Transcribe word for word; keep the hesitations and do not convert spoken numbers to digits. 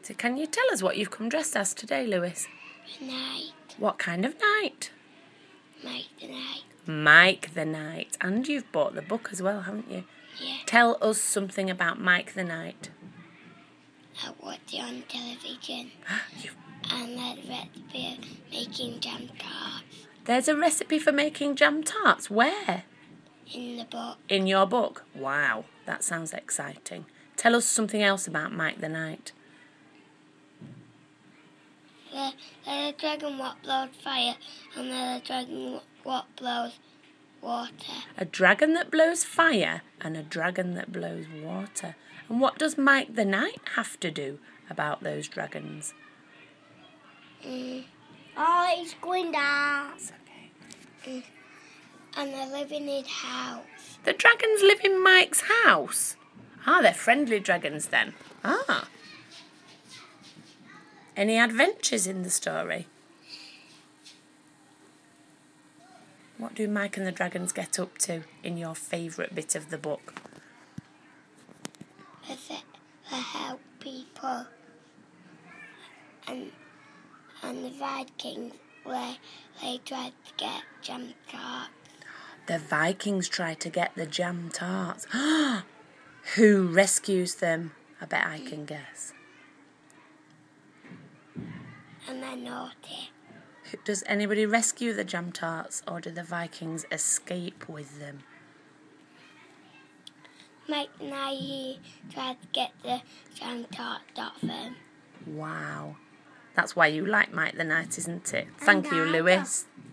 So can you tell us what you've come dressed as today, Lewis? A knight. What kind of knight? Mike the Knight. Mike the Knight. And you've bought the book as well, haven't you? Yeah. Tell us something about Mike the Knight. I watched it on television. You've... And there's a recipe of making jam tarts. There's a recipe for making jam tarts. Where? In the book. In your book? Wow, that sounds exciting. Tell us something else about Mike the Knight. There, there's a dragon what blows fire, and there's a dragon what blows water. A dragon that blows fire and a dragon that blows water. And what does Mike the Knight have to do about those dragons? Mm. Oh, it's going down. It's okay. Mm. And they live in his house. The dragons live in Mike's house? Ah, they're friendly dragons then. Ah. Any adventures in the story? What do Mike and the dragons get up to in your favourite bit of the book? They, they help people. And and the Vikings, they, they tried to get jam tarts. The Vikings try to get the jam tarts. Who rescues them? I bet I can guess. And they're naughty. Does anybody rescue the jam tarts, or do the Vikings escape with them? Mike and I, he tried to get the jam tarts off him. Wow. That's why you like Mike the Knight, isn't it? Thank you, Lewis.